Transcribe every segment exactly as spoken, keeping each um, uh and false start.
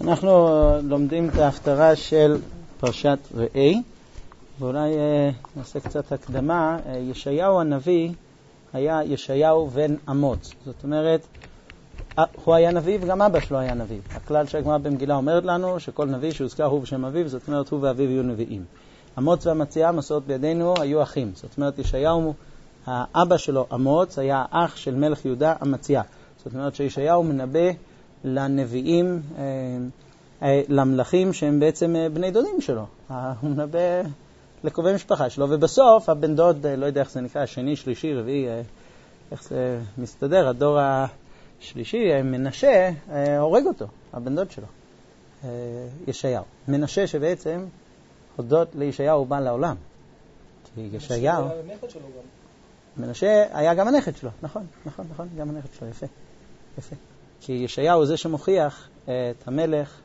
אנחנו לומדים את ההפטרה של פרשת ראי, ואולי נעשה קצת הקדמה. ישעיהו הנביא היה ישעיהו בן אמוץ. זאת אומרת, הוא היה נביא וגם אבא שלו היה נביא. הכלל שהגמרא במגילה אומרת לנו שכל נביא שהוזכר הוא בשם אביו, זאת אומרת הוא ואביו יהיו נביאים. אמוץ והמציאה מסורת בידינו היו אחים. זאת אומרת ישעיהו, האבא שלו אמוץ, היה אח של מלך יהודה המציאה. זאת אומרת שישעיהו מנבא לנביאים, למלכים שהם בעצם בני דודים שלו. הוא מנבא לקרובי משפחה שלו, ובסוף הבן דוד, לא יודע איך זה נקרא, שני, שלישי, רביעי, איך זה מסתדר, הדור השלישי, מנשה, הורג אותו, הבן דוד שלו, ישעיהו. מנשה שבעצם הודות לישעיהו הוא בא לעולם. כי ישעיהו... מנשה היה גם הנכד שלו, נכון, נכון, נכון, גם הנכד שלו, יפה, יפה. כי ישעיהו הוא זה שמוכיח את המלך,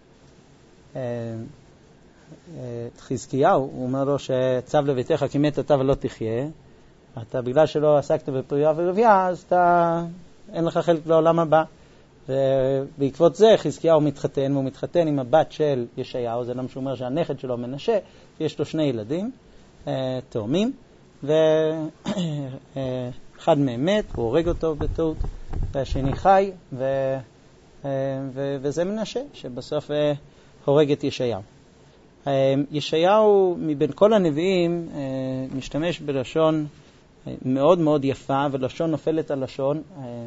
את חזקיהו, הוא אומר לו שצו לביתך כי מת אתה ולא תחיה, אתה בגלל שלא עסקת בפריה ורבייה, אז אתה, אין לך חלק לעולם הבא. ובעקבות זה חזקיהו מתחתן, והוא מתחתן עם הבת של ישעיהו, זה למה שהוא אומר שהנכד שלו מנשה, ויש לו שני ילדים, תאומים, ואחד מהם מת, הוא הורג אותו בטעות, והשני חי, ו... ו... וזה מנשה, שבסוף הורג את ישעיהו. ישעיהו מבין כל הנביאים משתמש בלשון מאוד מאוד יפה, ולשון נופלת על לשון,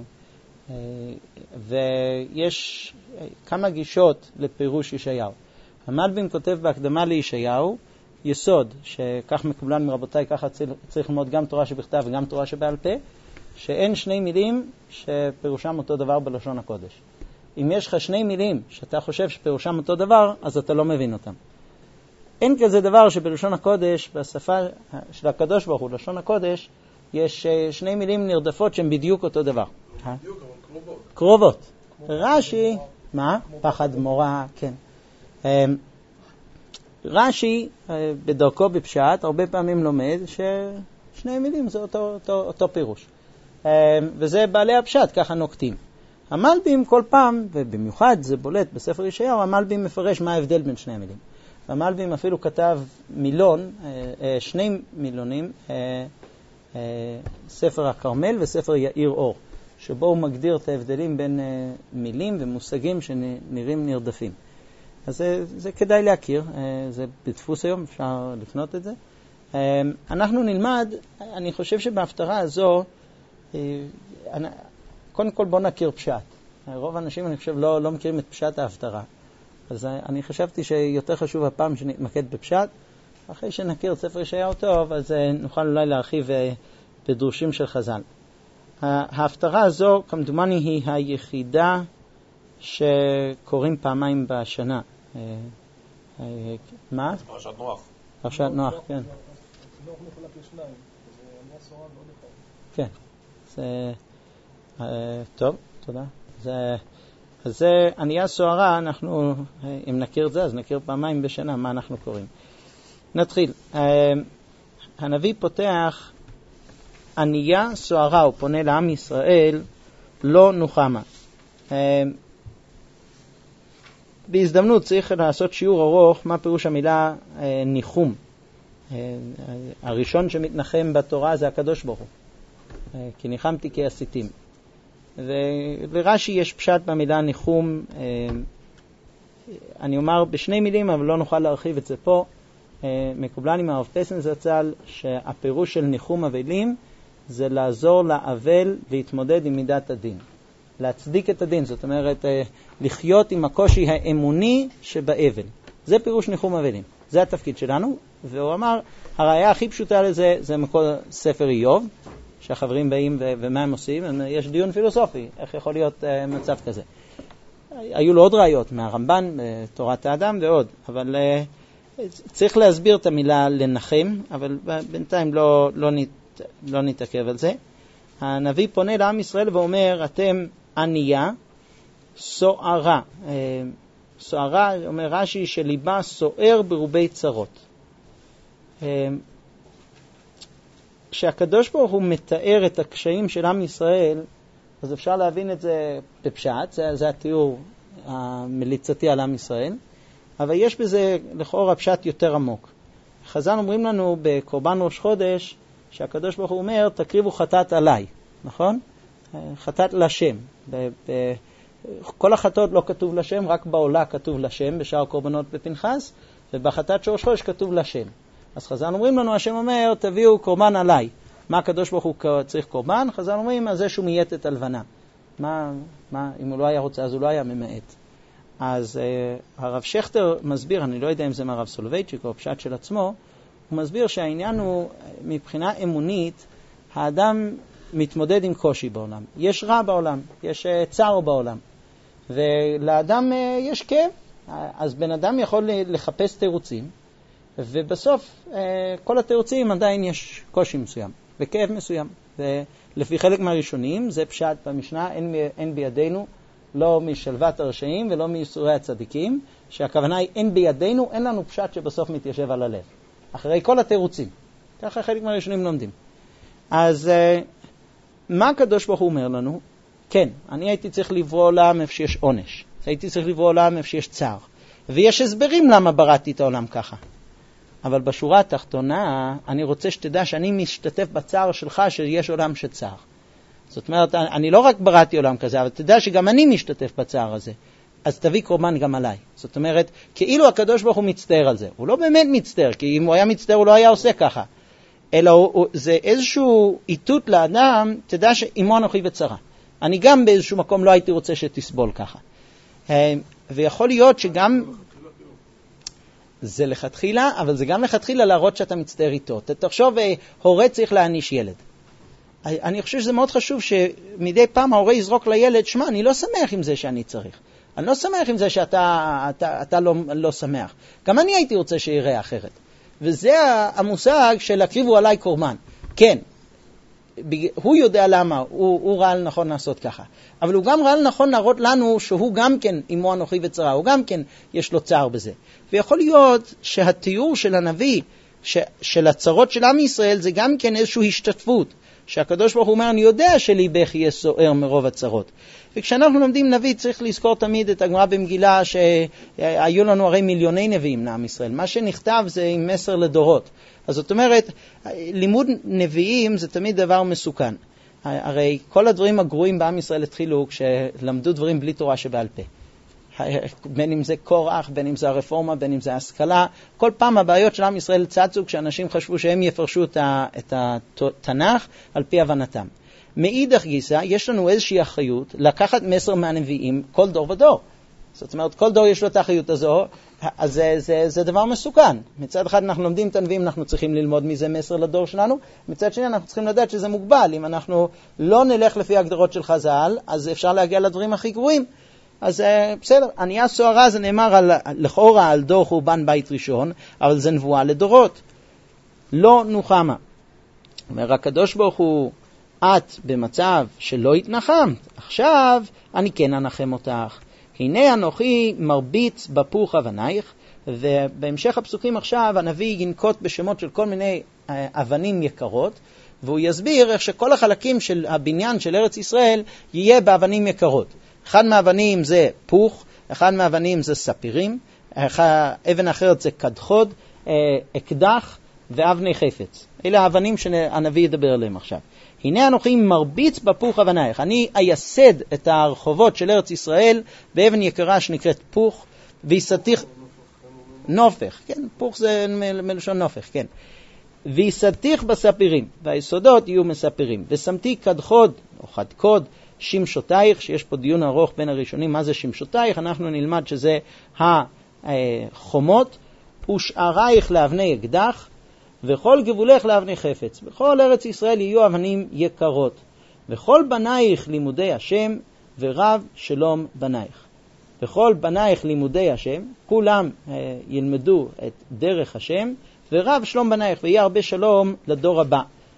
ויש כמה גישות לפירוש ישעיהו. המלבים כותב בהקדמה לישעיהו, יסוד, שכך מקובלן מרבותיי, ככה צריך ללמוד גם תורה שבכתב וגם תורה שבעל פה, שאין שני מילים שפירושם אותו דבר בלשון הקודש. אם יש לך שני מילים שאתה חושב שפירושם אותו דבר, אז אתה לא מבין אותם. אין כזה דבר שבלשון הקודש, בשפה של הקדוש ברוך הוא, לשון הקודש, יש שני מילים נרדפות שהן בדיוק אותו דבר. בדיוק, אבל קרובות. קרובות. רש"י, מה? פחד מורא, כן. רש"י, בדרכו בפשט, הרבה פעמים לומד ששני מילים זה אותו, אותו, אותו פירוש. וזה בעלי הפשט, ככה נוקטים. המלבים כל פעם, ובמיוחד זה בולט בספר ישעיהו, המלבים מפרש מה ההבדל בין שני המילים. המלבים אפילו כתב מילון, שני מילונים, ספר הכרמל וספר יאיר אור, שבו הוא מגדיר את ההבדלים בין מילים ומושגים שנראים נרדפים. אז זה, זה כדאי להכיר, זה בדפוס היום, אפשר לפנות את זה. אנחנו נלמד, אני חושב שבהפטרה הזו, קודם כל בוא נכיר פשט. רוב האנשים אני חושב לא, לא מכירים את פשט ההפטרה. אז אני חשבתי שיותר חשוב הפעם שנתמקד בפשט. אחרי שנכיר את ספר ישעיהו טוב, אז נוכל אולי להרחיב בדרושים של חז"ל. ההפטרה הזו, כמדומני, היא היחידה שקוראים פעמיים בשנה. מה? זה פרשת נוח. פרשת נוח, כן. נוח מחולק לשניים, זה ענייה סורה ועוד אחד. כן. זה... טוב, תודה. זה... אז זה ענייה סוערה, אנחנו, אם נכיר את זה, אז נכיר פעמיים בשנה מה אנחנו קוראים. נתחיל. הנביא פותח, ענייה סוערה, הוא פונה לעם ישראל, לא נוחמה. בהזדמנות צריך לעשות שיעור ארוך, מה פירוש המילה ניחום. הראשון שמתנחם בתורה זה הקדוש ברוך הוא. כי ניחמתי כי עשיתים. ולרש"י יש פשט במילה ניחום, אני אומר בשני מילים, אבל לא נוכל להרחיב את זה פה. מקובלן עם הרב פסן זצ"ל, שהפירוש של ניחום אבלים זה לעזור לאבל להתמודד עם מידת הדין. להצדיק את הדין, זאת אומרת, לחיות עם הקושי האמוני שבאבל. זה פירוש ניחום אבלים. זה התפקיד שלנו. והוא אמר, הראיה הכי פשוטה לזה זה מכל ספר איוב, שהחברים באים ו- ומה הם עושים, יש דיון פילוסופי, איך יכול להיות uh, מצב כזה. היו לו עוד ראיות מהרמב"ן, תורת האדם ועוד, אבל uh, צריך להסביר את המילה לנחם, אבל בינתיים לא, לא, נת, לא נתעכב על זה. הנביא פונה לעם ישראל ואומר, אתם ענייה, סוערה. Uh, סוערה, אומר רש"י, שליבה סוער ברובי צרות. Uh, כשהקדוש ברוך הוא מתאר את הקשיים של עם ישראל, אז אפשר להבין את זה בפשט, זה, זה התיאור המליצתי על עם ישראל, אבל יש בזה לכאורה פשט יותר עמוק. חז"ל אומרים לנו בקורבן ראש חודש, שהקדוש ברוך הוא אומר, תקריבו חטאת עליי, נכון? חטאת לשם. ב- ב- כל החטאות לא כתוב לשם, רק בעולה כתוב לשם, בשאר קורבנות בפנחס, ובחטאת של ראש חודש כתוב לשם. אז חז"ל אומרים לנו, השם אומר, תביאו קורבן עליי. מה הקדוש ברוך הוא צריך קורבן? חז"ל אומרים, אז זה שהוא מייתת הלבנה. מה, מה, אם הוא לא היה רוצה, אז הוא לא היה ממעט. אז uh, הרב שכטר מסביר, אני לא יודע אם זה מהרב סולובייצ'יק או פשט של עצמו, הוא מסביר שהעניין הוא, מבחינה אמונית, האדם מתמודד עם קושי בעולם. יש רע בעולם, יש uh, צער בעולם. ולאדם uh, יש כאב. אז בן אדם יכול לחפש תירוצים, ובסוף uh, כל התירוצים עדיין יש קושי מסוים, וכאב מסוים. ולפי חלק מהראשונים, זה פשט במשנה, אין, אין בידינו, לא משלוות הרשעים ולא מייסורי הצדיקים, שהכוונה היא אין בידינו, אין לנו פשט שבסוף מתיישב על הלב. אחרי כל התירוצים. ככה חלק מהראשונים לומדים. אז מה הקדוש ברוך הוא אומר לנו? כן, אני הייתי צריך לברוא עולם איפה שיש עונש. הייתי צריך לברוא עולם איפה שיש צער. ויש הסברים למה בראתי את העולם ככה. אבל בשורה התחתונה, אני רוצה שתדע שאני משתתף בצער שלך שיש עולם שצער. זאת אומרת, אני לא רק בראתי עולם כזה, אבל תדע שגם אני משתתף בצער הזה. אז תביא קורבן גם עליי. זאת אומרת, כאילו הקדוש ברוך הוא מצטער על זה. הוא לא באמת מצטער, כי אם הוא היה מצטער הוא לא היה עושה ככה. אלא הוא, הוא, זה איזשהו איתות לאדם, תדע שאימו אנוכי וצרה. אני גם באיזשהו מקום לא הייתי רוצה שתסבול ככה. ויכול להיות שגם... זה לכתחילה, אבל זה גם לכתחילה להראות שאתה מצטער איתו. תחשוב, הורה צריך להעניש ילד. אני חושב שזה מאוד חשוב שמדי פעם ההורה יזרוק לילד, שמה, אני לא שמח עם זה שאני צריך. אני לא שמח עם זה שאתה אתה, אתה לא, לא שמח. גם אני הייתי רוצה שיראה אחרת. וזה המושג של הקריבו עליי קורבן. כן, הוא יודע למה, הוא, הוא ראה נכון לעשות ככה. אבל הוא גם ראה נכון להראות לנו שהוא גם כן אימו אנוכי וצרה, הוא גם כן יש לו צער בזה. ויכול להיות שהתיאור של הנביא, ש, של הצרות של עם ישראל, זה גם כן איזושהי השתתפות. שהקדוש ברוך הוא אומר, אני יודע שליבך יהיה סוער מרוב הצרות. וכשאנחנו לומדים נביא, צריך לזכור תמיד את הגמרא במגילה, שהיו לנו הרי מיליוני נביאים לעם ישראל. מה שנכתב זה עם מסר לדורות. אז זאת אומרת, לימוד נביאים זה תמיד דבר מסוכן. הרי כל הדברים הגרועים בעם ישראל התחילו כשלמדו דברים בלי תורה שבעל פה. בין אם זה קורח, בין אם זה הרפורמה, בין אם זה השכלה. כל פעם הבעיות של עם ישראל צצו כשאנשים חשבו שהם יפרשו את התנ"ך על פי הבנתם. מאידך גיסא, יש לנו איזושהי אחריות לקחת מסר מהנביאים כל דור ודור. זאת אומרת, כל דור יש לו את האחריות הזו, אז זה, זה, זה דבר מסוכן. מצד אחד אנחנו לומדים את הנביאים, אנחנו צריכים ללמוד מזה מסר לדור שלנו. מצד שני אנחנו צריכים לדעת שזה מוגבל. אם אנחנו לא נלך לפי ההגדרות של חז"ל, אז אפשר להגיע לדברים הכי גרועים. אז בסדר, ענייה סוערה זה נאמר על, לכאורה על דור חורבן בית ראשון, אבל זה נבואה לדורות. לא נוחמה. אומר הקדוש ברוך הוא, את במצב שלא התנחמת, עכשיו אני כן אנחם אותך. הנה אנוכי מרביץ בפוך אבנייך, ובהמשך הפסוקים עכשיו הנביא ינקוט בשמות של כל מיני אבנים יקרות, והוא יסביר איך שכל החלקים של הבניין של ארץ ישראל יהיה באבנים יקרות. אחד מהאבנים זה פוך, אחד מהאבנים זה ספירים, אבן אחרת זה קדחוד, אקדח ואבני חפץ. אלה האבנים שהנביא ידבר עליהם עכשיו. הנה אנוכי מרביץ בפוך אבנייך. אני אייסד את הרחובות של ארץ ישראל באבן יקרה שנקראת פוך, ויסתיך נופך, כן, פוך זה מלשון נופך, כן. ויסתיך בספירים, והיסודות יהיו מספירים. ושמתי קדחוד או חדקוד שמשותייך, שיש פה דיון ארוך בין הראשונים מה זה שמשותייך, אנחנו נלמד שזה החומות, ושערייך לאבני אקדח, וכל גבולך לאבני חפץ. בכל ארץ ישראל יהיו אבנים יקרות. וכל בנייך לימודי השם, ורב שלום בנייך. וכל בנייך לימודי השם, כולם אה, ילמדו את דרך השם, ורב שלום בנייך, ויהיה הרבה שלום לדור הבא.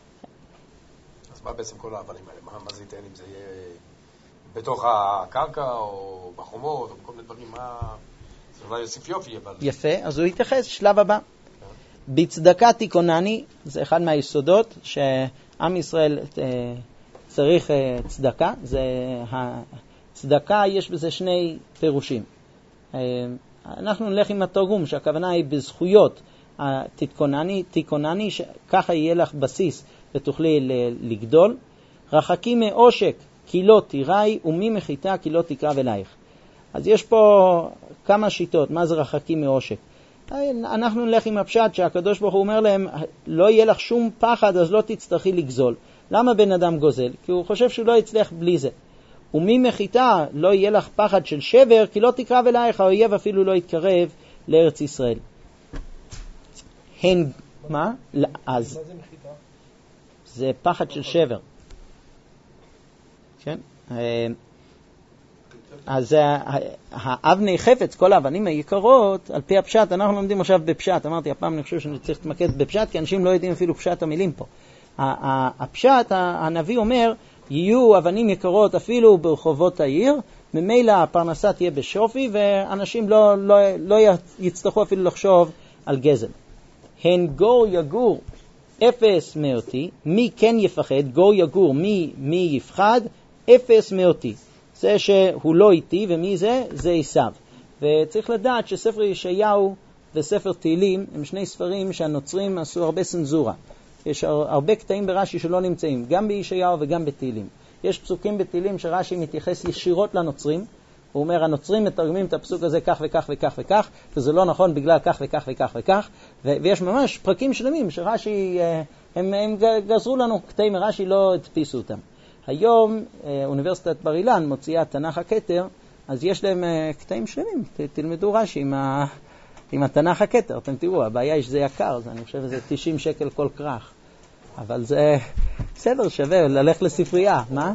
אז מה בעצם כל האבנים האלה? מה, מה זה ייתן אם זה יהיה בתוך הקרקע, או בחומות, או בכל מיני דברים? מה... זה אולי יוסיף יופי, אבל... יפה, אז הוא יתייחס, שלב הבא. בצדקה תיקונני, זה אחד מהיסודות שעם ישראל צריך צדקה, זה צדקה יש בזה שני פירושים. אנחנו נלך עם התרגום, שהכוונה היא בזכויות, תתכונני, תתכונני, ככה יהיה לך בסיס ותוכלי לגדול. רחקים מעושק, כי לא תיראי, וממחיתה, כי לא תקרב אלייך. אז יש פה כמה שיטות, מה זה רחקים מעושק? אנחנו נלך עם הפשט שהקדוש ברוך הוא אומר להם, לא יהיה לך שום פחד, אז לא תצטרכי לגזול. למה בן אדם גוזל? כי הוא חושב שהוא לא יצליח בלי זה. וממחיתה, לא יהיה לך פחד של שבר, כי לא תקרב אלייך, האויב אפילו לא יתקרב לארץ ישראל. הן, מה? אז, מה זה מחיתה? זה פחד של שבר. כן? אז האבני חפץ, כל האבנים היקרות, על פי הפשט, אנחנו לומדים עכשיו בפשט. אמרתי, הפעם אני חושב שאני צריך להתמקד בפשט, כי אנשים לא יודעים אפילו פשט המילים פה. הפשט, הנביא אומר, יהיו אבנים יקרות אפילו ברחובות העיר, ממילא הפרנסה תהיה בשופי, ואנשים לא, לא, לא יצטרכו אפילו לחשוב על גזל. הן גור יגור אפס מאותי, מי כן יפחד, גור יגור, מי, מי יפחד, אפס מאותי. זה שהוא לא איתי, ומי זה? זה עשיו. וצריך לדעת שספר ישעיהו וספר תהילים הם שני ספרים שהנוצרים עשו הרבה סנזורה. יש הרבה קטעים ברש"י שלא נמצאים, גם בישעיהו וגם בתהילים. יש פסוקים בתהילים שרש"י מתייחס ישירות לנוצרים, הוא אומר, הנוצרים מתרגמים את הפסוק הזה כך וכך וכך וכך, וזה לא נכון בגלל כך וכך וכך וכך, ו- ויש ממש פרקים שלמים שרש"י, הם, הם גזרו לנו, קטעים מרש"י לא הדפיסו אותם. היום אוניברסיטת בר אילן מוציאה תנ"ך הכתר, אז יש להם קטעים שלמים, ת, תלמדו רש"י עם, ה, עם התנ"ך הכתר, אתם תראו, הבעיה היא שזה יקר, זה, אני חושב שזה תשעים שקל כל כרך, אבל זה בסדר, שווה, ללך לספרייה, מה?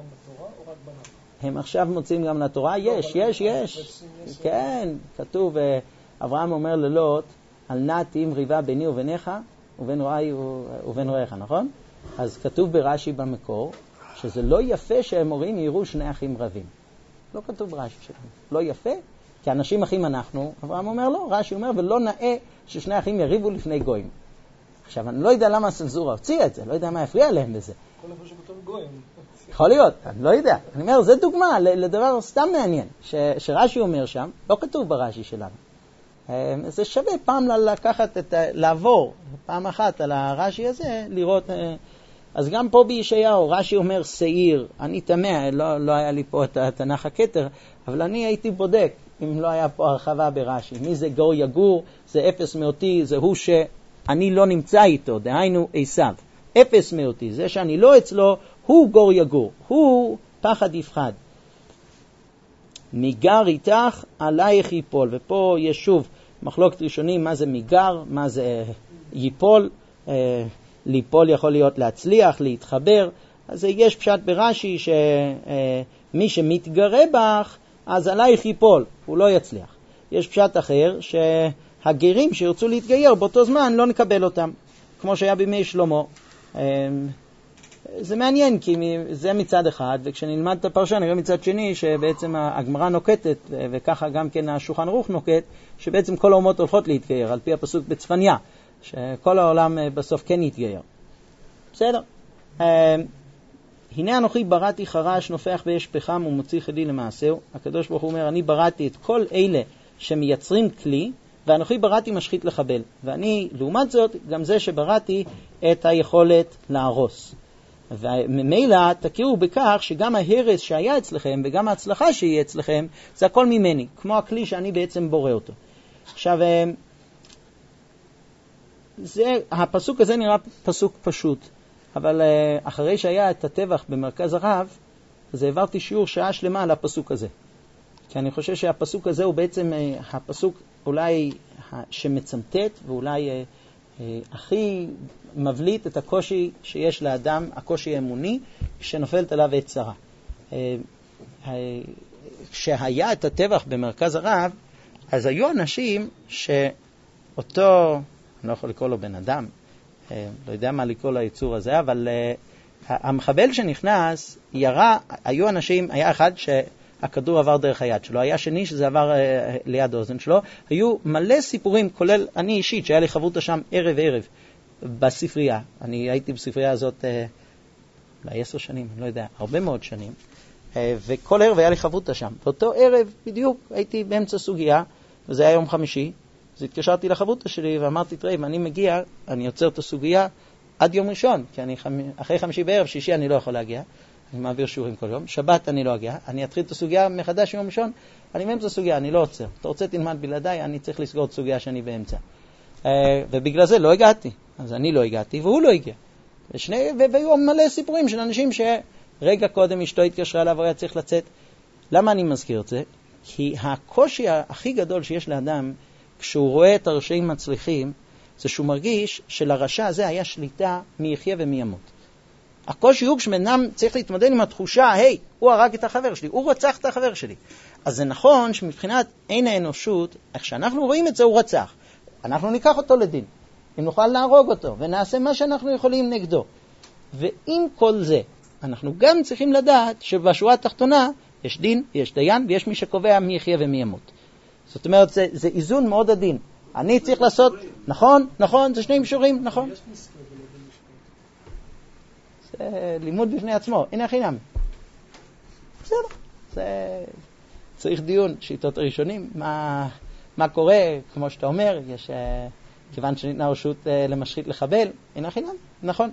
הם עכשיו מוצאים גם לתורה? יש, יש, יש. כן, כתוב, אברהם אומר ללוט, על נא תהים ריבה ביני וביניך, ובין רעי ובין רעיך, נכון? אז כתוב ברש"י במקור, שזה לא יפה שהמורים יראו שני אחים רבים. לא כתוב ברש"י שלנו. לא יפה, כי אנשים אחים אנחנו, אברהם אומר לא, רש"י אומר, ולא נאה ששני אחים יריבו לפני גויים. עכשיו, אני לא יודע למה הסנזורה הוציאה את זה, לא יודע מה הפריע להם בזה. כל איפה שכתוב גויים. יכול להיות, אני לא יודע. אני אומר, זה דוגמה לדבר סתם מעניין, שרש"י אומר שם, לא כתוב ברש"י שלנו. זה שווה פעם לקחת את, לעבור פעם אחת על הרש"י הזה, לראות, אז גם פה בישעיהו, רש"י אומר שעיר, אני תמה, לא, לא היה לי פה את התנ"ך הכתר, אבל אני הייתי בודק אם לא היה פה הרחבה ברש"י. מי זה גור יגור? זה אפס מאותי, זה הוא שאני לא נמצא איתו, דהיינו עשיו. אפס מאותי, זה שאני לא אצלו, הוא גור יגור, הוא פחד יפחד. מיגר איתך, עלייך ייפול. ופה יש שוב מחלוקת ראשונים, מה זה מיגר, מה זה ייפול. אה, ליפול יכול להיות להצליח, להתחבר. אז יש פשט ברש"י שמי שמתגרה בך, אז עלייך ייפול, הוא לא יצליח. יש פשט אחר שהגרים שירצו להתגייר באותו זמן לא נקבל אותם, כמו שהיה בימי שלמה. זה מעניין, כי זה מצד אחד, וכשנלמד את הפרשה נראה מצד שני שבעצם הגמרא נוקטת, וככה גם כן השולחן ערוך נוקט, שבעצם כל האומות הולכות להתגייר, על פי הפסוק בצפניה, שכל העולם בסוף כן יתגייר. בסדר. הנה אנוכי בראתי חרש, נופח באש פחם ומוציא חלי למעשהו. הקדוש ברוך הוא אומר, אני בראתי את כל אלה שמייצרים כלי, ואנוכי בראתי משחית לחבל. ואני, לעומת זאת, גם זה שבראתי את היכולת להרוס. וממילא תכירו בכך שגם ההרס שהיה אצלכם וגם ההצלחה שיהיה אצלכם, זה הכל ממני, כמו הכלי שאני בעצם בורא אותו. עכשיו, זה, הפסוק הזה נראה פסוק פשוט, אבל אחרי שהיה את הטבח במרכז הרב, אז העברתי שיעור שעה שלמה על הפסוק הזה. כי אני חושב שהפסוק הזה הוא בעצם הפסוק אולי שמצמתת ואולי הכי מבליט את הקושי שיש לאדם, הקושי האמוני, שנופלת עליו את צרה. כשהיה את הטבח במרכז הרב, אז היו אנשים שאותו, אני לא יכול לקרוא לו בן אדם, לא יודע מה לקרוא ליצור הזה, אבל המחבל שנכנס, ירה, היו אנשים, היה אחד שהכדור עבר דרך היד שלו, היה שני שזה עבר ליד האוזן שלו, היו מלא סיפורים, כולל אני אישית, שהיה לי חברותה שם ערב ערב, בספרייה. אני הייתי בספרייה הזאת אולי עשר שנים, אני לא יודע, הרבה מאוד שנים. וכל ערב היה לי חברותה שם. באותו ערב בדיוק הייתי באמצע סוגיה, וזה היה יום חמישי, אז התקשרתי לחברותה שלי ואמרתי, תראה, אם אני מגיע, אני יוצר את הסוגיה עד יום ראשון, כי אני חמ... אחרי חמישי בערב, שישי אני לא יכול להגיע, אני מעביר שיעורים כל יום, שבת אני לא אגיע, אני אתחיל את הסוגיה מחדש יום ראשון, אני באמצע סוגיה, אני לא עוצר. אתה רוצה תלמד בלעדיי, אני צריך לסגור את סוגיה שאני באמצע. ובגלל זה לא הגעתי, אז אני לא הגעתי והוא לא הגיע. ושני... והיו מלא סיפורים של אנשים שרגע קודם אשתו התקשרה אליו והיה צריך לצאת. למה אני מזכיר את זה? כי הקושי הכי גדול שיש לאדם כשהוא רואה את הרשעים מצליחים, זה שהוא מרגיש שלרשע הזה היה שליטה מי יחיה ומי ימות. הקושי הוא כשמנם צריך להתמודד עם התחושה, היי, הוא הרג את החבר שלי, הוא רצח את החבר שלי. אז זה נכון שמבחינת אין האנושות, איך שאנחנו רואים את זה, הוא רצח. אנחנו ניקח אותו לדין, אם נוכל להרוג אותו, ונעשה מה שאנחנו יכולים נגדו. ועם כל זה, אנחנו גם צריכים לדעת שבשורה התחתונה יש דין, יש דיין, ויש מי שקובע מי יחיה ומי ימות. זאת אומרת, זה, זה איזון מאוד עדין. אני צריך לעשות, נכון, נכון, זה שני מישורים, נכון. זה לימוד בפני עצמו, הנה חינם. בסדר, זה צריך דיון, שיטות ראשונים, מה, מה קורה, כמו שאתה אומר, יש, כיוון שניתנה רשות למשחית לחבל, הנה חינם, נכון.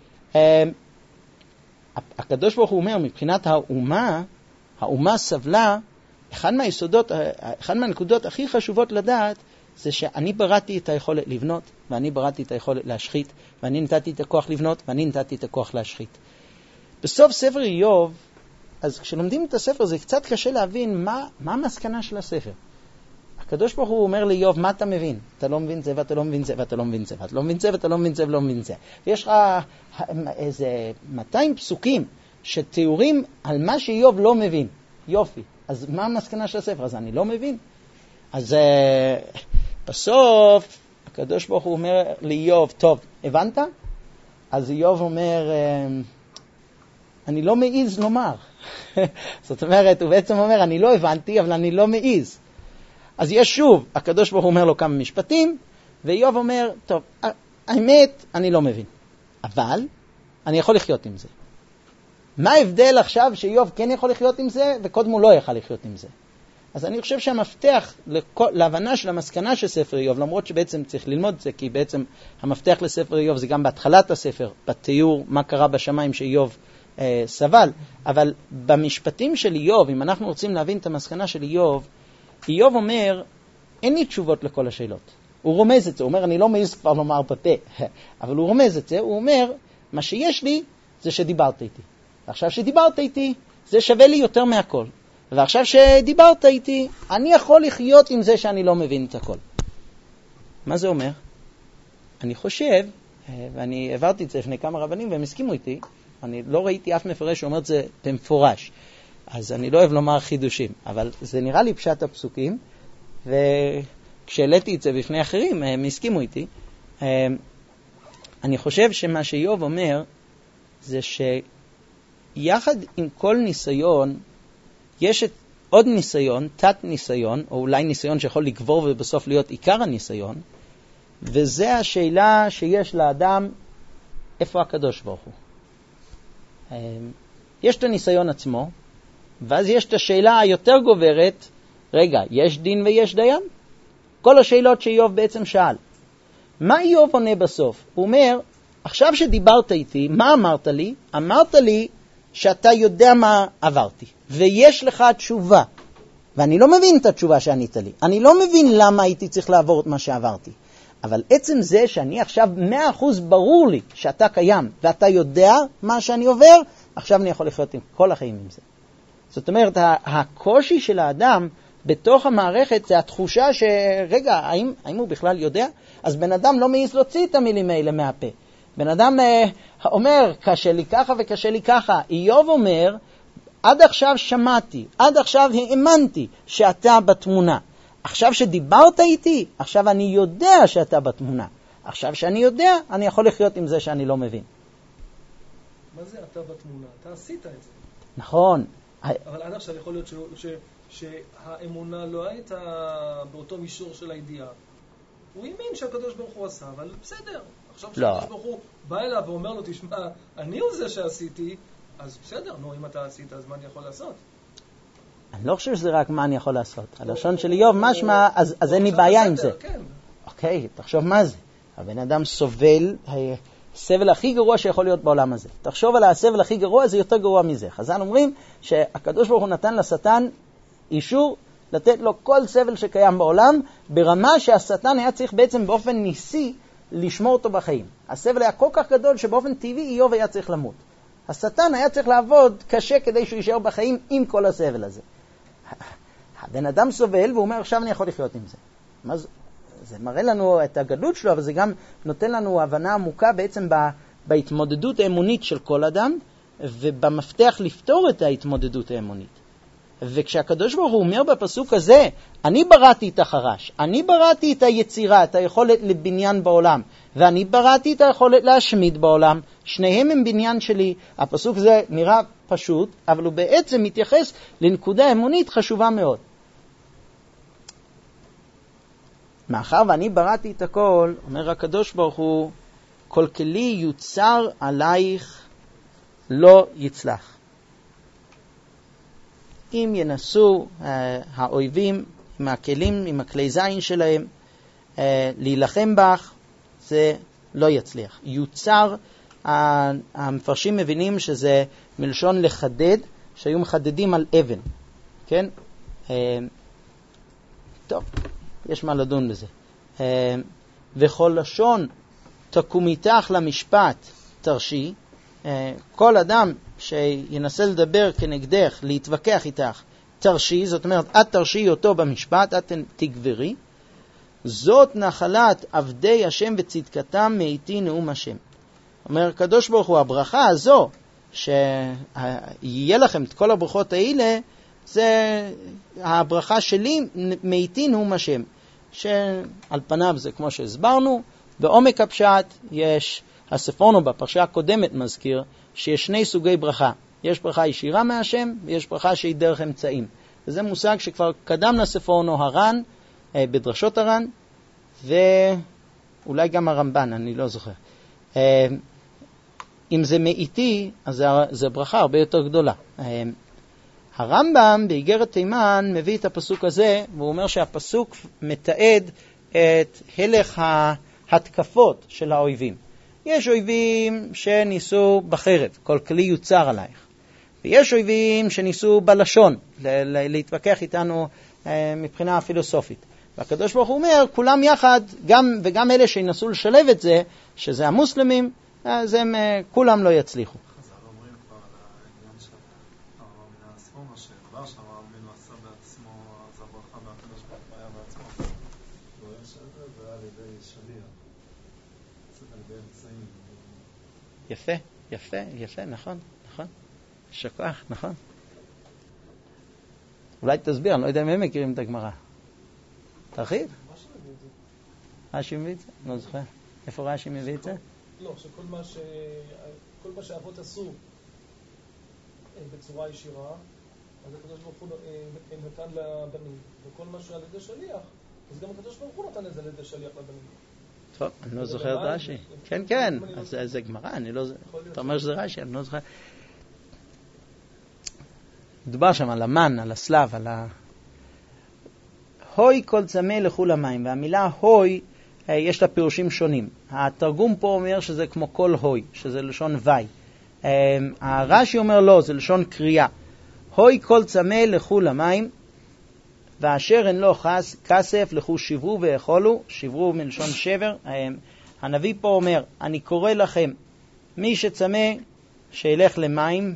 הקדוש ברוך הוא אומר, מבחינת האומה, האומה סבלה, אחד מהיסודות, אחד מהנקודות הכי חשובות לדעת, זה שאני בראתי את היכולת לבנות, ואני בראתי את היכולת להשחית, ואני נתתי את הכוח לבנות, ואני נתתי את הכוח להשחית. בסוף ספר איוב, אז כשלומדים את הספר, זה קצת קשה להבין מה, מה המסקנה של הספר. הקדוש ברוך הוא אומר לאיוב, מה אתה מבין? אתה לא מבין זה, ואתה לא מבין זה, ואתה לא מבין זה, ואתה לא מבין זה, ואתה לא מבין זה, ולא מבין זה. ויש לך איזה מאתיים פסוקים שתיאורים על מה שאיוב לא מבין. יופי. אז מה המסקנה של הספר? אז אני לא מבין. אז uh, בסוף, הקדוש ברוך הוא אומר לאיוב, טוב, הבנת? אז איוב אומר, uh, אני לא מעיז לומר. זאת אומרת, הוא בעצם אומר, אני לא הבנתי, אבל אני לא מעיז. אז יש שוב, הקדוש ברוך הוא אומר לו כמה משפטים, ואיוב אומר, טוב, האמת, אני לא מבין. אבל, אני יכול לחיות עם זה. מה ההבדל עכשיו שאיוב כן יכול לחיות עם זה, וקודם הוא לא יכול לחיות עם זה? אז אני חושב שהמפתח לכל, להבנה של המסקנה של ספר איוב, למרות שבעצם צריך ללמוד את זה, כי בעצם המפתח לספר איוב זה גם בהתחלת הספר, בתיאור מה קרה בשמיים שאיוב אה, סבל, אבל במשפטים של איוב, אם אנחנו רוצים להבין את המסקנה של איוב, איוב אומר, אין לי תשובות לכל השאלות. הוא רומז את זה, הוא אומר, אני לא מעז כבר לומר בפה, אבל הוא רומז את זה, הוא אומר, מה שיש לי זה שדיברת איתי. עכשיו שדיברת איתי, זה שווה לי יותר מהכל. ועכשיו שדיברת איתי, אני יכול לחיות עם זה שאני לא מבין את הכל. מה זה אומר? אני חושב, ואני העברתי את זה לפני כמה רבנים והם הסכימו איתי, אני לא ראיתי אף מפרש שאומר את זה במפורש, אז אני לא אוהב לומר חידושים, אבל זה נראה לי פשט הפסוקים, וכשהעליתי את זה בפני אחרים, הם הסכימו איתי. אני חושב שמה שאיוב אומר, זה שיחד עם כל ניסיון, יש את עוד ניסיון, תת ניסיון, או אולי ניסיון שיכול לגבור ובסוף להיות עיקר הניסיון, וזה השאלה שיש לאדם, איפה הקדוש ברוך הוא? יש את הניסיון עצמו, ואז יש את השאלה היותר גוברת, רגע, יש דין ויש דיין? כל השאלות שאיוב בעצם שאל. מה איוב עונה בסוף? הוא אומר, עכשיו שדיברת איתי, מה אמרת לי? אמרת לי שאתה יודע מה עברתי, ויש לך תשובה, ואני לא מבין את התשובה שענית לי. אני לא מבין למה הייתי צריך לעבור את מה שעברתי. אבל עצם זה שאני עכשיו מאה אחוז ברור לי שאתה קיים, ואתה יודע מה שאני עובר, עכשיו אני יכול לחיות עם כל החיים עם זה. זאת אומרת, הקושי של האדם בתוך המערכת זה התחושה שרגע, האם, האם הוא בכלל יודע? אז בן אדם לא מעיז להוציא את המילים האלה מהפה. בן אדם אה, אומר, קשה לי ככה וקשה לי ככה. איוב אומר, עד עכשיו שמעתי, עד עכשיו האמנתי שאתה בתמונה. עכשיו שדיברת איתי, עכשיו אני יודע שאתה בתמונה. עכשיו שאני יודע, אני יכול לחיות עם זה שאני לא מבין. מה זה אתה בתמונה? אתה עשית את זה. נכון. אבל עד עכשיו יכול להיות ש... ש... שהאמונה לא הייתה באותו מישור של הידיעה. הוא האמין שהקדוש ברוך הוא עשה, אבל בסדר. עכשיו שהקדוש ברוך הוא בא אליו ואומר לו, תשמע, אני הוא זה שעשיתי, אז בסדר, נו, אם אתה עשית, אז מה אני יכול לעשות? אני לא חושב שזה רק מה אני יכול לעשות. הלשון של איוב משמע, אז אין לי בעיה עם זה. אוקיי, תחשוב מה זה. הבן אדם סובל, הסבל הכי גרוע שיכול להיות בעולם הזה. תחשוב על הסבל הכי גרוע, זה יותר גרוע מזה. חז"ל אומרים שהקדוש ברוך הוא נתן לשטן אישור לתת לו כל סבל שקיים בעולם, ברמה שהשטן היה צריך בעצם באופן ניסי לשמור אותו בחיים. הסבל היה כל כך גדול שבאופן טבעי איוב היה צריך למות. השטן היה צריך לעבוד קשה כדי שהוא יישאר בחיים עם כל הסבל הזה. הבן אדם סובל והוא אומר עכשיו אני יכול לחיות עם זה. מה זה? זה מראה לנו את הגדלות שלו, אבל זה גם נותן לנו הבנה עמוקה בעצם בהתמודדות האמונית של כל אדם, ובמפתח לפתור את ההתמודדות האמונית. וכשהקדוש ברוך הוא אומר בפסוק הזה, אני בראתי את החרש, אני בראתי את היצירה, את היכולת לבניין בעולם, ואני בראתי את היכולת להשמיד בעולם, שניהם הם בניין שלי. הפסוק הזה נראה פשוט, אבל הוא בעצם מתייחס לנקודה אמונית חשובה מאוד. מאחר ואני בראתי את הכל, אומר הקדוש ברוך הוא, כל כלי יוצר עלייך לא יצלח. אם ינסו uh, האויבים עם הכלים, עם הכלי זין שלהם, uh, להילחם בך, זה לא יצליח. יוצר, uh, המפרשים מבינים שזה מלשון לחדד, שהיו מחדדים על אבן. כן? Uh, טוב, יש מה לדון בזה. Uh, וכל לשון תקום איתך למשפט תרשי, uh, כל אדם שינסה לדבר כנגדך, להתווכח איתך, תרשי, זאת אומרת, את תרשי אותו במשפט, את תגברי, זאת נחלת עבדי השם וצדקתם מאיתי נאום השם. אומר הקדוש ברוך הוא, הברכה הזו, שיהיה לכם את כל הברכות האלה, זה הברכה שלי מאיתי נאום השם, שעל פניו זה כמו שהסברנו, בעומק הפשט יש, הספורנו בפרשה הקודמת מזכיר, שיש שני סוגי ברכה. יש ברכה ישירה מהשם, ויש ברכה שהיא דרך אמצעים. וזה מושג שכבר קדם לספורנו הר"ן, אה, בדרשות הר"ן, ואולי גם הרמב"ן, אני לא זוכר. אה, אם זה מאיתי, אז זה, זה ברכה הרבה יותר גדולה. אה, הרמב"ם באיגרת תימן מביא את הפסוק הזה, והוא אומר שהפסוק מתעד את הלך ההתקפות של האויבים. יש אויבים שניסו בחרב, כל כלי יוצר עלייך. ויש אויבים שניסו בלשון, להתווכח איתנו מבחינה פילוסופית. והקדוש ברוך הוא אומר, כולם יחד, גם, וגם אלה שינסו לשלב את זה, שזה המוסלמים, אז הם כולם לא יצליחו. חז"ל אומרים כבר על העניין של הרב מן הספורמה, שדבר שהרב מינו עשה בעצמו, אז הברכה מהקדוש ברוך הוא היה בעצמו. הוא אומר שזה זה על ידי שליח. יפה, יפה, יפה, נכון, נכון. שכוח, נכון. אולי תסביר, אני לא יודע אם הם מכירים את הגמרא. תרחיב. רש"י מביא את זה? אני לא זוכר. איפה רש"י מביא את זה? לא, שכל מה ש... כל מה שהאבות עשו בצורה ישירה, אז הקדוש ברוך הוא נתן לבנים. וכל מה שעל ידי שליח, אז גם הקדוש ברוך הוא נתן את זה על ידי שליח לבנים. טוב, אני לא זוכר את רש"י. כן, כן, אז זה גמרא, אני לא זוכר. אתה אומר שזה רש"י, אני לא זוכר. דובר שם על המן, על הסלב, על ה... הוי כל צמא לכו למים, והמילה הוי, יש לה פירושים שונים. התרגום פה אומר שזה כמו כל הוי, שזה לשון וי. הרש"י אומר לא, זה לשון קריאה. הוי כל צמא לכו למים, ואשר אין לו חס, כסף, לכו שברו ואכולו, שברו מלשון שבר. הנביא פה אומר, אני קורא לכם, מי שצמא, שילך למים.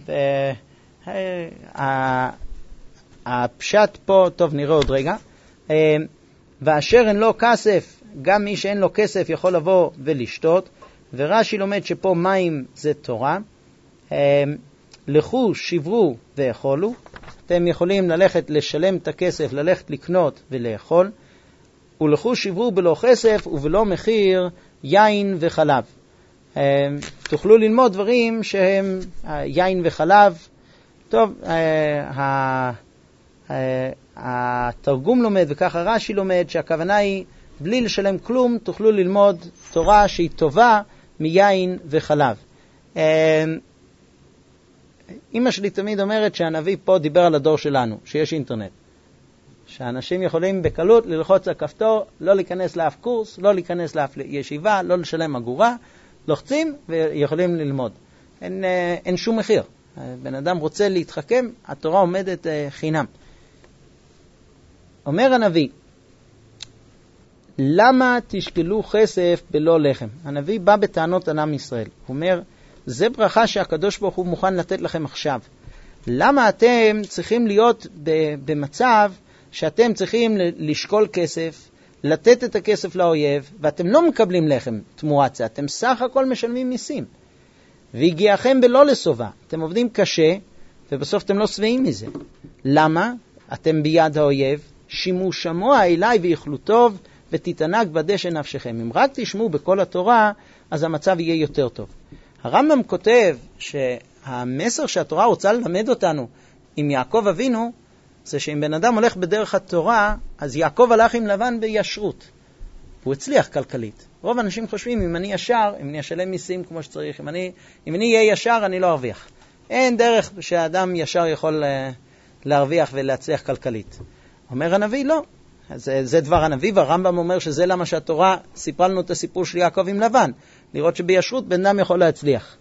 הפשט פה, טוב נראה עוד רגע, ואשר אין לו כסף, גם מי שאין לו כסף יכול לבוא ולשתות, ורש"י לומד שפה מים זה תורה. לכו, שברו ואכולו, אתם יכולים ללכת לשלם את הכסף, ללכת לקנות ולאכול, ולכו שברו בלא כסף ובלא מחיר יין וחלב. תוכלו ללמוד דברים שהם יין וחלב. טוב, התרגום לומד וככה רש"י לומד שהכוונה היא בלי לשלם כלום תוכלו ללמוד תורה שהיא טובה מיין וחלב. אמא שלי תמיד אומרת שהנביא פה דיבר על הדור שלנו, שיש אינטרנט. שאנשים יכולים בקלות ללחוץ על כפתור, לא להיכנס לאף קורס, לא להיכנס לאף ישיבה, לא לשלם אגורה, לוחצים ויכולים ללמוד. אין, אין שום מחיר. בן אדם רוצה להתחכם, התורה עומדת חינם. אומר הנביא, למה תשקלו כסף בלא לחם? הנביא בא בטענות על עם ישראל. הוא אומר, זה ברכה שהקדוש ברוך הוא מוכן לתת לכם עכשיו. למה אתם צריכים להיות במצב שאתם צריכים לשקול כסף, לתת את הכסף לאויב, ואתם לא מקבלים לחם תמורת זה, אתם סך הכל משלמים מיסים. והגיעכם בלא לסובה. אתם עובדים קשה, ובסוף אתם לא שבעים מזה. למה? אתם ביד האויב, שימו שמוע אליי ויכלו טוב, ותתענג בדשא נפשכם. אם רק תשמעו בכל התורה, אז המצב יהיה יותר טוב. הרמב"ם כותב שהמסר שהתורה רוצה ללמד אותנו עם יעקב אבינו, זה שאם בן אדם הולך בדרך התורה, אז יעקב הלך עם לבן בישרות. הוא הצליח כלכלית. רוב האנשים חושבים, אם אני ישר, אם אני אשלם מיסים כמו שצריך, אם אני, אם אני אהיה ישר, אני לא ארוויח. אין דרך שהאדם ישר יכול להרוויח ולהצליח כלכלית. אומר הנביא, לא. זה, זה דבר הנביא, והרמב"ם אומר שזה למה שהתורה סיפרה לנו את הסיפור של יעקב עם לבן. לראות שבישרות בן אדם יכול להצליח.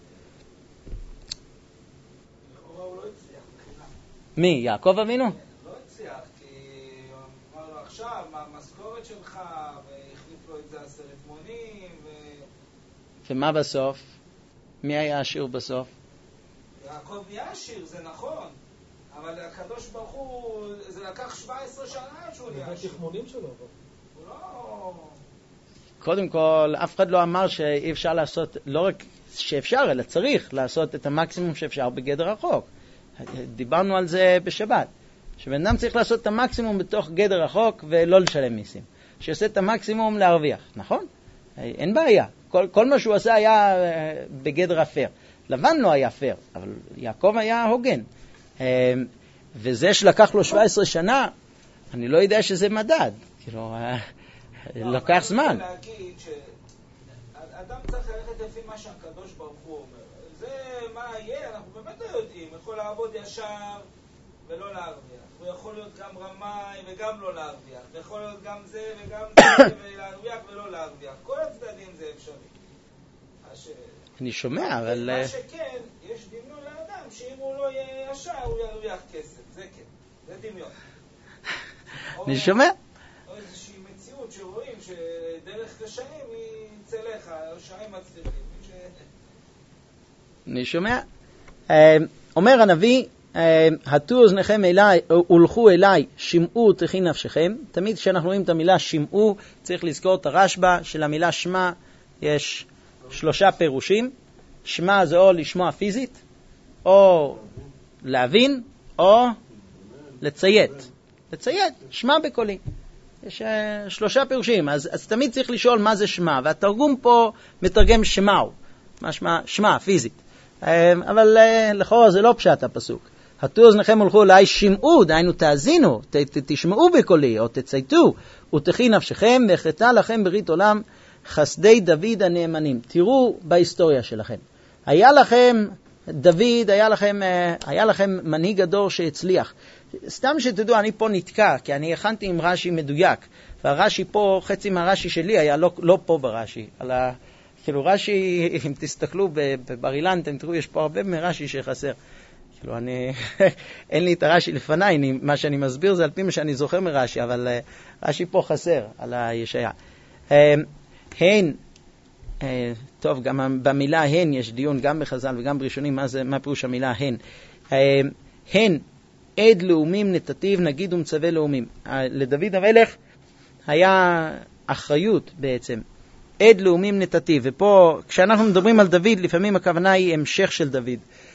מי? יעקב אבינו? לא הצליח, כי הוא אמר לו עכשיו, מה המשכורת שלך, והחליף לו את זה עשרת מונים, ו... ומה בסוף? מי היה עשיר בסוף? יעקב היה עשיר, זה נכון, אבל הקדוש ברוך הוא, זה לקח שבע עשרה שנה שהוא היה עשיר. זה התכמונים שלו. הוא לא... קודם כל, אף אחד לא אמר שאי אפשר לעשות, לא רק שאפשר, אלא צריך לעשות את המקסימום שאפשר בגדר החוק. דיברנו על זה בשבת, שבן אדם צריך לעשות את המקסימום בתוך גדר החוק ולא לשלם מיסים. שעושה את המקסימום להרוויח, נכון? אין בעיה. כל, כל מה שהוא עשה היה בגדר הפייר. לבן לא היה פייר, אבל יעקב היה הוגן. וזה שלקח לו שבע עשרה שנה, אני לא יודע שזה מדד. כאילו, לקח זמן. אני רוצה להגיד שאדם צריך ללכת לפי מה שהקדוש ברוך הוא אומר. זה מה יהיה, אנחנו באמת לא יודעים. הוא יכול לעבוד ישר ולא להרוויח. הוא יכול להיות גם רמאי וגם לא להרוויח. ויכול להיות גם זה וגם זה ולהרוויח ולא להרוויח. כל הצדדים זה אפשרי. הש... אני שומע, אבל... מה שכן, יש דמיון לאדם שאם הוא לא יהיה ישר, הוא ירוויח כסף. זה כן. זה דמיון. אני שומע. או איזושהי מציאות שרואים שדרך רשעים היא צלחה, רשעים מצליחים. אני שומע. אומר הנביא, הטו אוזניכם אליי, הולכו אליי, שמעו תכין נפשכם. תמיד כשאנחנו רואים את המילה שמעו, צריך לזכור את הרשב"א של המילה שמע. יש שלושה פירושים. שמע זה או לשמוע פיזית, או להבין, או לציית. לציית, שמע בקולי. יש uh, שלושה פירושים, אז, אז תמיד צריך לשאול מה זה שמע, והתרגום פה מתרגם שמעו, מה שמע, שמע, פיזית. Uh, אבל uh, לכאורה זה לא פשט הפסוק. הטו אוזניכם הולכו אליי, שמעו, דהיינו תאזינו, ת, ת, תשמעו בקולי, או תצייתו, ותכין נפשכם, והחטא לכם ברית עולם, חסדי דוד הנאמנים. תראו בהיסטוריה שלכם. היה לכם, דוד, היה לכם, uh, היה לכם מנהיג הדור שהצליח. סתם שתדעו, אני פה נתקע, כי אני הכנתי עם רש"י מדויק, והרש"י פה, חצי מהרש"י שלי היה לא, לא פה ברש"י. על ה, כאילו רש"י, אם תסתכלו בבר אילן, אתם תראו, יש פה הרבה מרש"י שחסר. כאילו אני, אין לי את הרש"י לפניי, אני, מה שאני מסביר זה על פי מה שאני זוכר מרש"י, אבל uh, רש"י פה חסר על הישעיה. Uh, הן, uh, טוב, גם במילה הן יש דיון, גם בחז"ל וגם בראשונים, מה, זה, מה פירוש המילה הן. Uh, הן, עד לאומים נתתיו נגיד ומצווה לאומים. לדוד המלך היה אחריות בעצם. עד לאומים נתתיו. ופה כשאנחנו מדברים על דוד, לפעמים הכוונה היא המשך של דוד.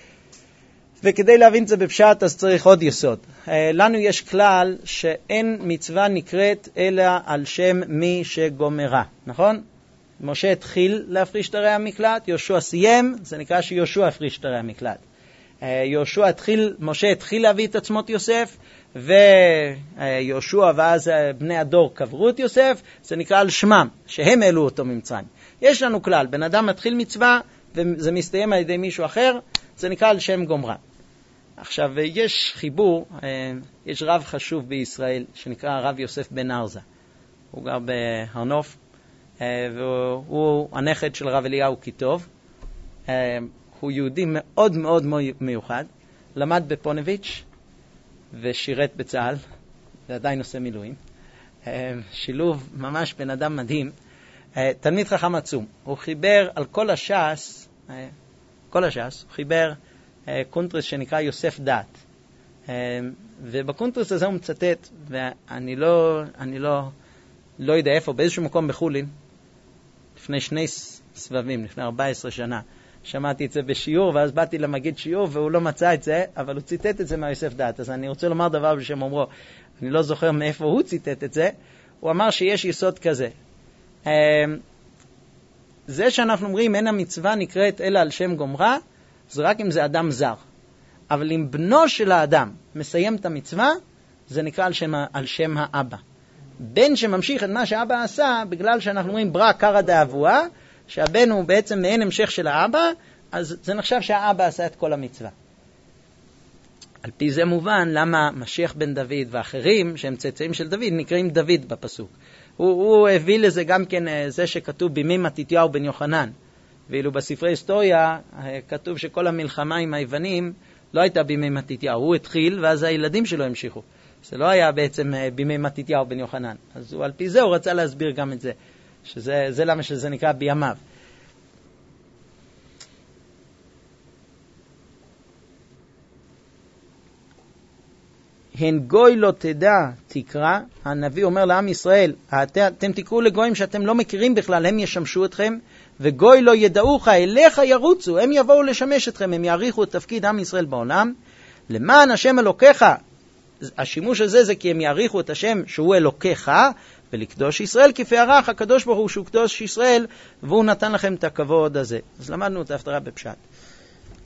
וכדי להבין את זה בפשט אז צריך עוד יסוד. לנו יש כלל שאין מצווה נקראת אלא על שם מי שגומרה. נכון? משה התחיל להפריש את הרי המקלט, יהושע סיים, זה נקרא שיהושע הפריש את הרי המקלט. יהושע התחיל, משה התחיל להביא את עצמות יוסף, ויהושע ואז בני הדור קברו את יוסף, זה נקרא על שמם, שהם העלו אותו ממצרים. יש לנו כלל, בן אדם מתחיל מצווה, וזה מסתיים על ידי מישהו אחר, זה נקרא על שם גומרה. עכשיו, יש חיבור, יש רב חשוב בישראל שנקרא הרב יוסף בן ארזה. הוא גר בהרנוף, והוא הנכד של רב אליהו כיתוב. הוא יהודי מאוד מאוד מיוחד, למד בפונביץ' ושירת בצה"ל, ועדיין עושה מילואים. שילוב ממש בן אדם מדהים. תלמיד חכם עצום. הוא חיבר על כל הש"ס, כל הש"ס, הוא חיבר קונטרס שנקרא יוסף דעת. ובקונטרס הזה הוא מצטט, ואני לא, אני לא, לא יודע איפה, באיזשהו מקום בחולין, לפני שני סבבים, לפני ארבע עשרה שנה, שמעתי את זה בשיעור, ואז באתי למגיד שיעור, והוא לא מצא את זה, אבל הוא ציטט את זה מהיוסף דעת. אז אני רוצה לומר דבר בשם אומרו, אני לא זוכר מאיפה הוא ציטט את זה, הוא אמר שיש יסוד כזה. זה שאנחנו אומרים, אין המצווה נקראת אלא על שם גומרה, זה רק אם זה אדם זר. אבל אם בנו של האדם מסיים את המצווה, זה נקרא על שם, על שם האבא. בן שממשיך את מה שהאבא עשה, בגלל שאנחנו אומרים ברא קרא דאבוה, שהבן הוא בעצם מעין המשך של האבא, אז זה נחשב שהאבא עשה את כל המצווה. על פי זה מובן למה משיח בן דוד ואחרים שהם צאצאים של דוד נקראים דוד בפסוק. הוא, הוא הביא לזה גם כן זה שכתוב בימי מתתיהו בן יוחנן. ואילו בספרי היסטוריה כתוב שכל המלחמה עם היוונים לא הייתה בימי מתתיהו. הוא התחיל ואז הילדים שלו המשיכו. זה לא היה בעצם בימי מתתיהו בן יוחנן. אז הוא, על פי זה הוא רצה להסביר גם את זה. שזה, זה למה שזה נקרא בימיו. הן גוי לא תדע תקרא, הנביא אומר לעם ישראל, אתם תקראו לגויים שאתם לא מכירים בכלל, הם ישמשו אתכם, וגוי לא ידעוך, אליך ירוצו, הם יבואו לשמש אתכם, הם יעריכו את תפקיד עם ישראל בעולם, למען השם אלוקיך, השימוש הזה זה כי הם יעריכו את השם שהוא אלוקיך, ולקדוש ישראל כפי ערך, הקדוש ברוך הוא שהוא קדוש ישראל, והוא נתן לכם את הכבוד הזה. אז למדנו את ההפטרה בפשט.